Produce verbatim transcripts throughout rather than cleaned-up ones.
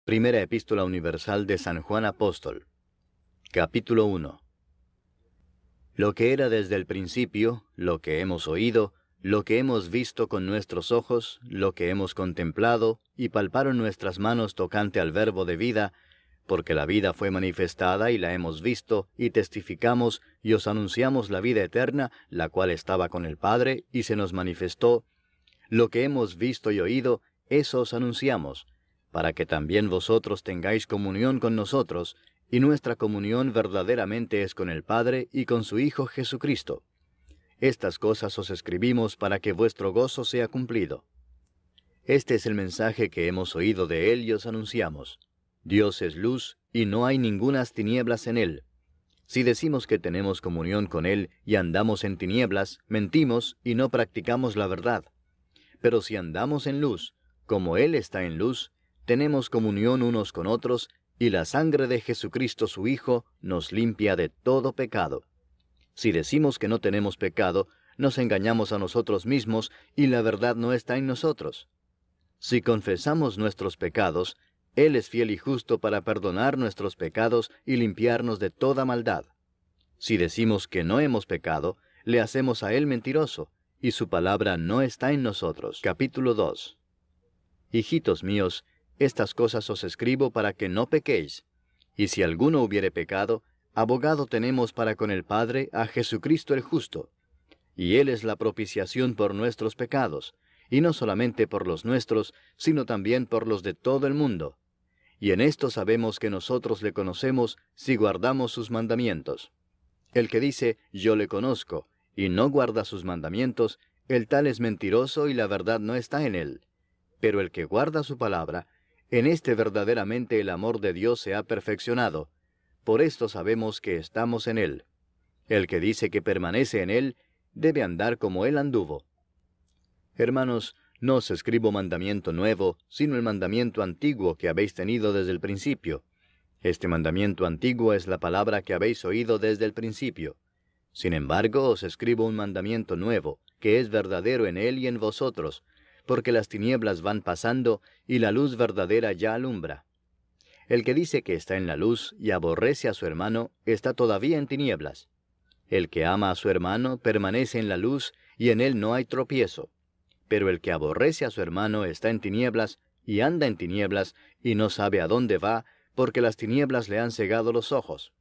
Primera Epístola Universal de San Juan Apóstol. Capítulo uno. Lo que era desde el principio, lo que hemos oído, lo que hemos visto con nuestros ojos, lo que hemos contemplado, y palparon nuestras manos tocante al Verbo de vida, porque la vida fue manifestada y la hemos visto, y testificamos, y os anunciamos la vida eterna, la cual estaba con el Padre, y se nos manifestó. Lo que hemos visto y oído, eso os anunciamos, para que también vosotros tengáis comunión con nosotros, y nuestra comunión verdaderamente es con el Padre y con su Hijo Jesucristo. Estas cosas os escribimos para que vuestro gozo sea cumplido. Este es el mensaje que hemos oído de Él y os anunciamos. Dios es luz, y no hay ningunas tinieblas en Él. Si decimos que tenemos comunión con Él y andamos en tinieblas, mentimos y no practicamos la verdad. Pero si andamos en luz, como Él está en luz, tenemos comunión unos con otros, y la sangre de Jesucristo su Hijo nos limpia de todo pecado. Si decimos que no tenemos pecado, nos engañamos a nosotros mismos, y la verdad no está en nosotros. Si confesamos nuestros pecados, Él es fiel y justo para perdonar nuestros pecados y limpiarnos de toda maldad. Si decimos que no hemos pecado, le hacemos a Él mentiroso, y su palabra no está en nosotros. Capítulo dos. Hijitos míos, estas cosas os escribo para que no pequéis. Y si alguno hubiere pecado, abogado tenemos para con el Padre a Jesucristo el justo. Y Él es la propiciación por nuestros pecados, y no solamente por los nuestros, sino también por los de todo el mundo. Y en esto sabemos que nosotros le conocemos si guardamos sus mandamientos. El que dice, yo le conozco, y no guarda sus mandamientos, el tal es mentiroso y la verdad no está en él. Pero el que guarda su palabra, en este verdaderamente el amor de Dios se ha perfeccionado. Por esto sabemos que estamos en Él. El que dice que permanece en Él, debe andar como Él anduvo. Hermanos, no os escribo mandamiento nuevo, sino el mandamiento antiguo que habéis tenido desde el principio. Este mandamiento antiguo es la palabra que habéis oído desde el principio. Sin embargo, os escribo un mandamiento nuevo, que es verdadero en Él y en vosotros, porque las tinieblas van pasando, y la luz verdadera ya alumbra. El que dice que está en la luz y aborrece a su hermano, está todavía en tinieblas. El que ama a su hermano permanece en la luz, y en él no hay tropiezo. Pero el que aborrece a su hermano está en tinieblas, y anda en tinieblas, y no sabe a dónde va, porque las tinieblas le han cegado los ojos.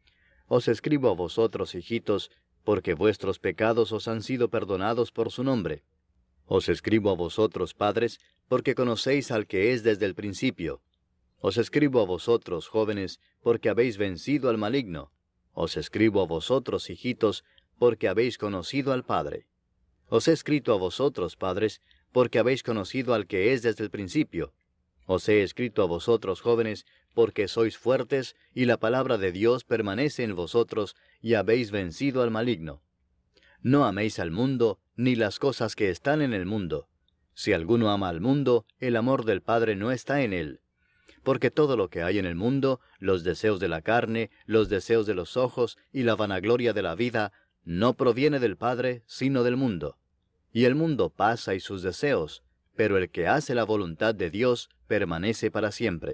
Os escribo a vosotros, hijitos, porque vuestros pecados os han sido perdonados por su nombre. Os escribo a vosotros, padres, porque conocéis al que es desde el principio. Os escribo a vosotros, jóvenes, porque habéis vencido al maligno. Os escribo a vosotros, hijitos, porque habéis conocido al Padre. Os he escrito a vosotros, padres, porque habéis conocido al que es desde el principio. Os he escrito a vosotros, jóvenes, porque sois fuertes, y la palabra de Dios permanece en vosotros, y habéis vencido al maligno. No améis al mundo, ni las cosas que están en el mundo. Si alguno ama al mundo, el amor del Padre no está en él. Porque todo lo que hay en el mundo, los deseos de la carne, los deseos de los ojos y la vanagloria de la vida, no proviene del Padre, sino del mundo. Y el mundo pasa y sus deseos, pero el que hace la voluntad de Dios permanece para siempre.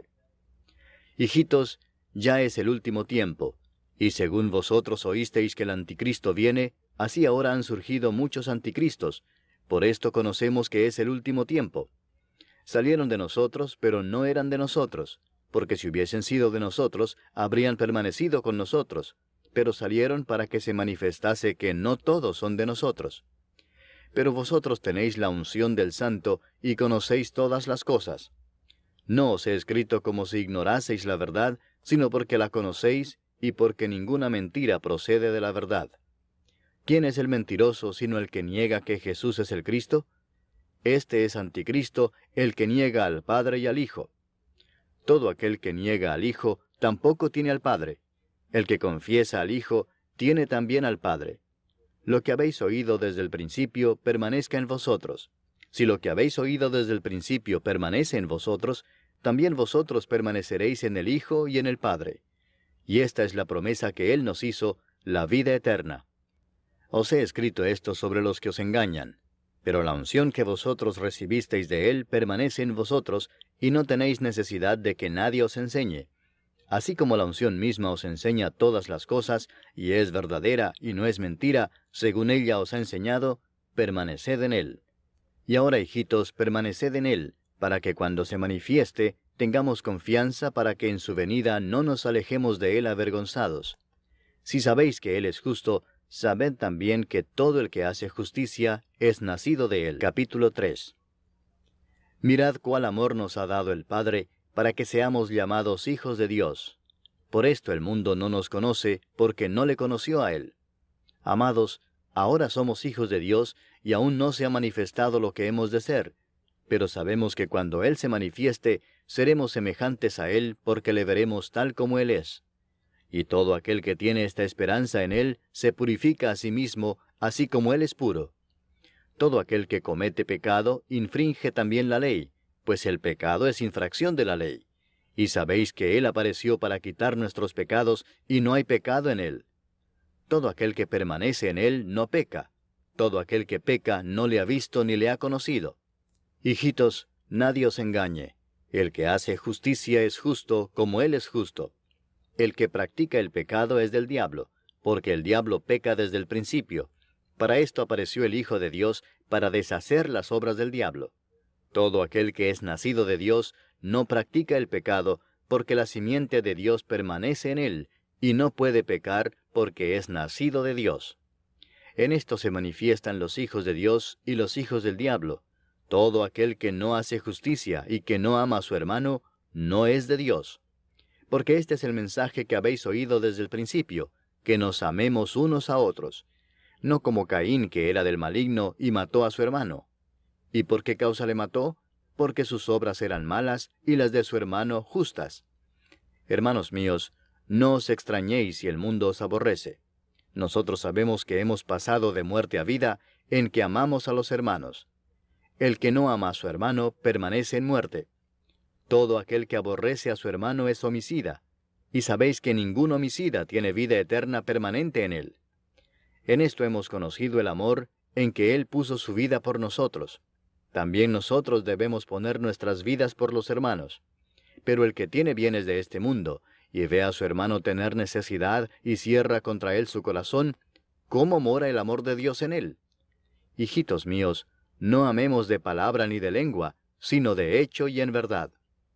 Hijitos, ya es el último tiempo, y según vosotros oísteis que el anticristo viene, así ahora han surgido muchos anticristos. Por esto conocemos que es el último tiempo. Salieron de nosotros, pero no eran de nosotros, porque si hubiesen sido de nosotros, habrían permanecido con nosotros, pero salieron para que se manifestase que no todos son de nosotros. Pero vosotros tenéis la unción del Santo, y conocéis todas las cosas. No os he escrito como si ignoraseis la verdad, sino porque la conocéis, y porque ninguna mentira procede de la verdad. ¿Quién es el mentiroso sino el que niega que Jesús es el Cristo? Este es anticristo, el que niega al Padre y al Hijo. Todo aquel que niega al Hijo, tampoco tiene al Padre. El que confiesa al Hijo, tiene también al Padre. Lo que habéis oído desde el principio, permanezca en vosotros. Si lo que habéis oído desde el principio permanece en vosotros, también vosotros permaneceréis en el Hijo y en el Padre. Y esta es la promesa que Él nos hizo, la vida eterna. Os he escrito esto sobre los que os engañan. Pero la unción que vosotros recibisteis de Él permanece en vosotros, y no tenéis necesidad de que nadie os enseñe. Así como la unción misma os enseña todas las cosas, y es verdadera y no es mentira, según ella os ha enseñado, permaneced en Él. Y ahora, hijitos, permaneced en Él, para que cuando se manifieste, tengamos confianza para que en su venida no nos alejemos de Él avergonzados. Si sabéis que Él es justo, sabed también que todo el que hace justicia es nacido de Él. Capítulo tres. Mirad cuál amor nos ha dado el Padre, para que seamos llamados hijos de Dios. Por esto el mundo no nos conoce, porque no le conoció a Él. Amados, ahora somos hijos de Dios, y aún no se ha manifestado lo que hemos de ser. Pero sabemos que cuando Él se manifieste, seremos semejantes a Él, porque le veremos tal como Él es. Y todo aquel que tiene esta esperanza en Él, se purifica a sí mismo, así como Él es puro. Todo aquel que comete pecado, infringe también la ley, pues el pecado es infracción de la ley. Y sabéis que Él apareció para quitar nuestros pecados, y no hay pecado en Él. Todo aquel que permanece en Él no peca. Todo aquel que peca no le ha visto ni le ha conocido. Hijitos, nadie os engañe. El que hace justicia es justo, como Él es justo. El que practica el pecado es del diablo, porque el diablo peca desde el principio. Para esto apareció el Hijo de Dios, para deshacer las obras del diablo. Todo aquel que es nacido de Dios no practica el pecado, porque la simiente de Dios permanece en él, y no puede pecar porque es nacido de Dios. En esto se manifiestan los hijos de Dios y los hijos del diablo. Todo aquel que no hace justicia y que no ama a su hermano, no es de Dios. Porque este es el mensaje que habéis oído desde el principio, que nos amemos unos a otros. No como Caín, que era del maligno y mató a su hermano. ¿Y por qué causa le mató? Porque sus obras eran malas y las de su hermano justas. Hermanos míos, no os extrañéis si el mundo os aborrece. Nosotros sabemos que hemos pasado de muerte a vida en que amamos a los hermanos. El que no ama a su hermano permanece en muerte. Todo aquel que aborrece a su hermano es homicida, y sabéis que ningún homicida tiene vida eterna permanente en él. En esto hemos conocido el amor, en que Él puso su vida por nosotros. También nosotros debemos poner nuestras vidas por los hermanos. Pero el que tiene bienes de este mundo, y ve a su hermano tener necesidad y cierra contra él su corazón, ¿cómo mora el amor de Dios en él? Hijitos míos, no amemos de palabra ni de lengua, sino de hecho y en verdad.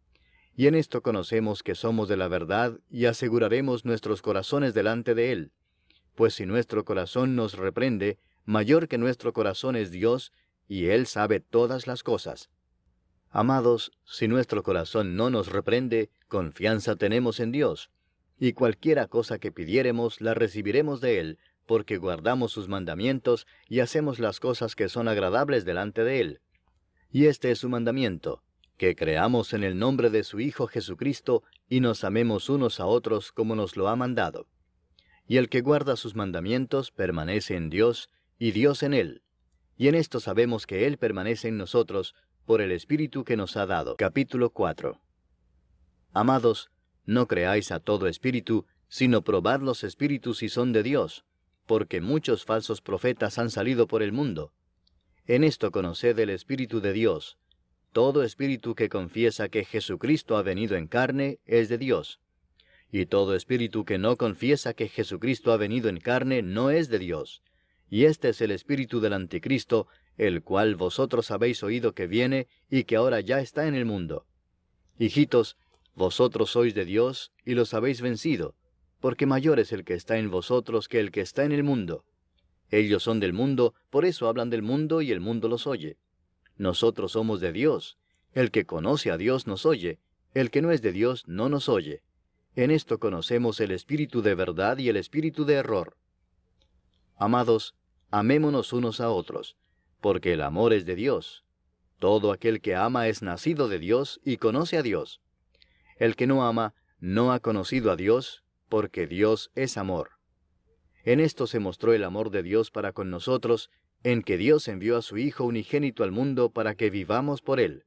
Y en esto conocemos que somos de la verdad, y aseguraremos nuestros corazones delante de Él. Pues si nuestro corazón nos reprende, mayor que nuestro corazón es Dios, y Él sabe todas las cosas. Amados, si nuestro corazón no nos reprende, confianza tenemos en Dios, y cualquiera cosa que pidiéremos la recibiremos de Él, porque guardamos sus mandamientos y hacemos las cosas que son agradables delante de Él. Y este es su mandamiento, que creamos en el nombre de su Hijo Jesucristo, y nos amemos unos a otros como nos lo ha mandado. Y el que guarda sus mandamientos permanece en Dios, y Dios en él. Y en esto sabemos que Él permanece en nosotros, por el Espíritu que nos ha dado. Capítulo cuatro. Amados, no creáis a todo espíritu, sino probad los espíritus si son de Dios, porque muchos falsos profetas han salido por el mundo. En esto conoced el Espíritu de Dios. Todo espíritu que confiesa que Jesucristo ha venido en carne es de Dios. Y todo espíritu que no confiesa que Jesucristo ha venido en carne no es de Dios. Y este es el espíritu del anticristo, el cual vosotros habéis oído que viene y que ahora ya está en el mundo. Hijitos, vosotros sois de Dios y los habéis vencido, porque mayor es el que está en vosotros que el que está en el mundo. Ellos son del mundo, por eso hablan del mundo y el mundo los oye. Nosotros somos de Dios. El que conoce a Dios nos oye, el que no es de Dios no nos oye. En esto conocemos el espíritu de verdad y el espíritu de error. Amados, amémonos unos a otros, porque el amor es de Dios. Todo aquel que ama es nacido de Dios y conoce a Dios. El que no ama no ha conocido a Dios, porque Dios es amor. En esto se mostró el amor de Dios para con nosotros, en que Dios envió a su Hijo unigénito al mundo para que vivamos por Él.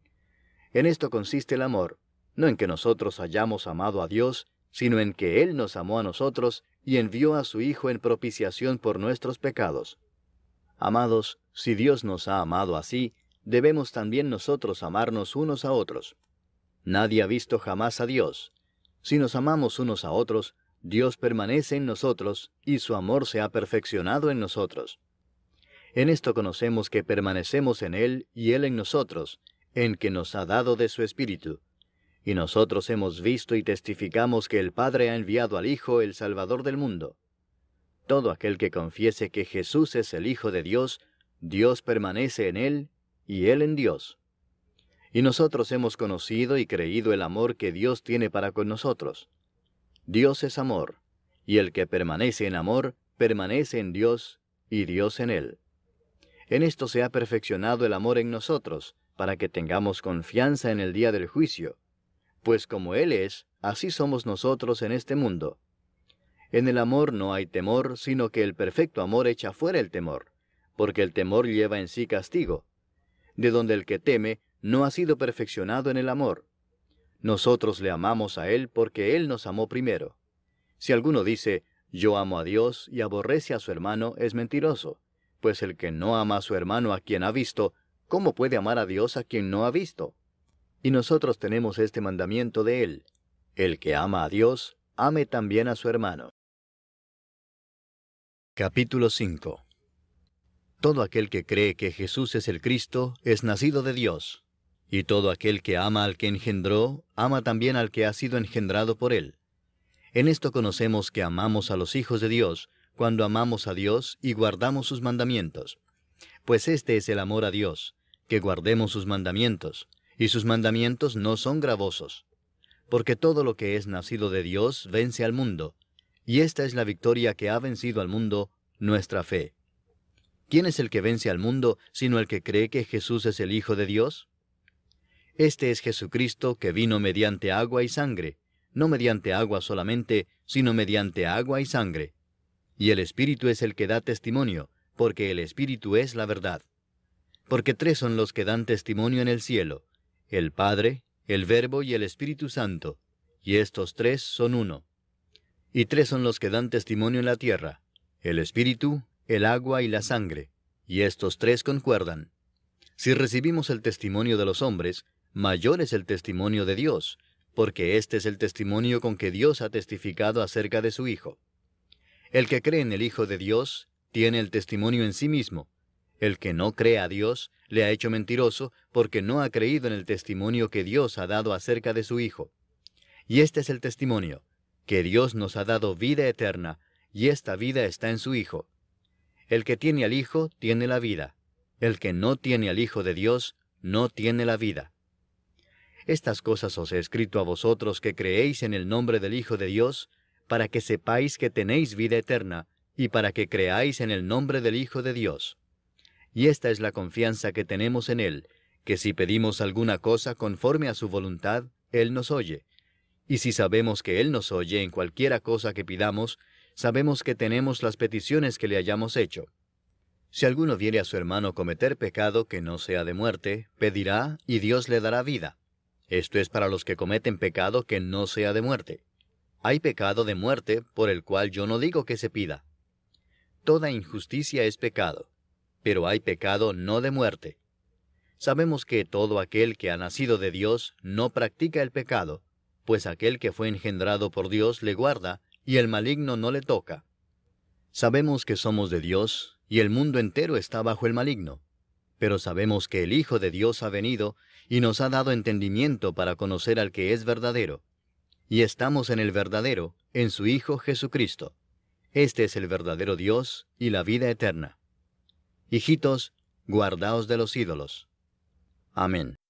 En esto consiste el amor, no en que nosotros hayamos amado a Dios, sino en que Él nos amó a nosotros y envió a su Hijo en propiciación por nuestros pecados. Amados, si Dios nos ha amado así, debemos también nosotros amarnos unos a otros. Nadie ha visto jamás a Dios. Si nos amamos unos a otros, Dios permanece en nosotros, y su amor se ha perfeccionado en nosotros. En esto conocemos que permanecemos en Él y Él en nosotros, en que nos ha dado de su Espíritu. Y nosotros hemos visto y testificamos que el Padre ha enviado al Hijo, el Salvador del mundo. Todo aquel que confiese que Jesús es el Hijo de Dios, Dios permanece en Él, y Él en Dios. Y nosotros hemos conocido y creído el amor que Dios tiene para con nosotros. Dios es amor, y el que permanece en amor, permanece en Dios, y Dios en él. En esto se ha perfeccionado el amor en nosotros, para que tengamos confianza en el día del juicio. Pues como Él es, así somos nosotros en este mundo. En el amor no hay temor, sino que el perfecto amor echa fuera el temor, porque el temor lleva en sí castigo, de donde el que teme no ha sido perfeccionado en el amor. Nosotros le amamos a Él porque Él nos amó primero. Si alguno dice, yo amo a Dios y aborrece a su hermano, es mentiroso, pues el que no ama a su hermano a quien ha visto, ¿cómo puede amar a Dios a quien no ha visto? Y nosotros tenemos este mandamiento de Él: el que ama a Dios, ame también a su hermano. Capítulo cinco. Todo aquel que cree que Jesús es el Cristo es nacido de Dios, y todo aquel que ama al que engendró, ama también al que ha sido engendrado por Él. En esto conocemos que amamos a los hijos de Dios, cuando amamos a Dios y guardamos sus mandamientos. Pues este es el amor a Dios, que guardemos sus mandamientos, y sus mandamientos no son gravosos. Porque todo lo que es nacido de Dios vence al mundo, y esta es la victoria que ha vencido al mundo, nuestra fe. ¿Quién es el que vence al mundo, sino el que cree que Jesús es el Hijo de Dios? Este es Jesucristo, que vino mediante agua y sangre, no mediante agua solamente, sino mediante agua y sangre. Y el Espíritu es el que da testimonio, porque el Espíritu es la verdad. Porque tres son los que dan testimonio en el cielo: el Padre, el Verbo y el Espíritu Santo, y estos tres son uno. Y tres son los que dan testimonio en la tierra: el Espíritu, el agua y la sangre, y estos tres concuerdan. Si recibimos el testimonio de los hombres, mayor es el testimonio de Dios, porque este es el testimonio con que Dios ha testificado acerca de su Hijo. El que cree en el Hijo de Dios tiene el testimonio en sí mismo. El que no cree a Dios le ha hecho mentiroso, porque no ha creído en el testimonio que Dios ha dado acerca de su Hijo. Y este es el testimonio, que Dios nos ha dado vida eterna, y esta vida está en su Hijo. El que tiene al Hijo tiene la vida. El que no tiene al Hijo de Dios no tiene la vida. Estas cosas os he escrito a vosotros que creéis en el nombre del Hijo de Dios, para que sepáis que tenéis vida eterna, y para que creáis en el nombre del Hijo de Dios. Y esta es la confianza que tenemos en Él, que si pedimos alguna cosa conforme a su voluntad, Él nos oye. Y si sabemos que Él nos oye en cualquiera cosa que pidamos, sabemos que tenemos las peticiones que le hayamos hecho. Si alguno viere a su hermano cometer pecado que no sea de muerte, pedirá, y Dios le dará vida. Esto es para los que cometen pecado que no sea de muerte. Hay pecado de muerte, por el cual yo no digo que se pida. Toda injusticia es pecado, pero hay pecado no de muerte. Sabemos que todo aquel que ha nacido de Dios no practica el pecado, pues aquel que fue engendrado por Dios le guarda, y el maligno no le toca. Sabemos que somos de Dios, y el mundo entero está bajo el maligno. Pero sabemos que el Hijo de Dios ha venido, y nos ha dado entendimiento para conocer al que es verdadero. Y estamos en el verdadero, en su Hijo Jesucristo. Este es el verdadero Dios y la vida eterna. Hijitos, guardaos de los ídolos. Amén.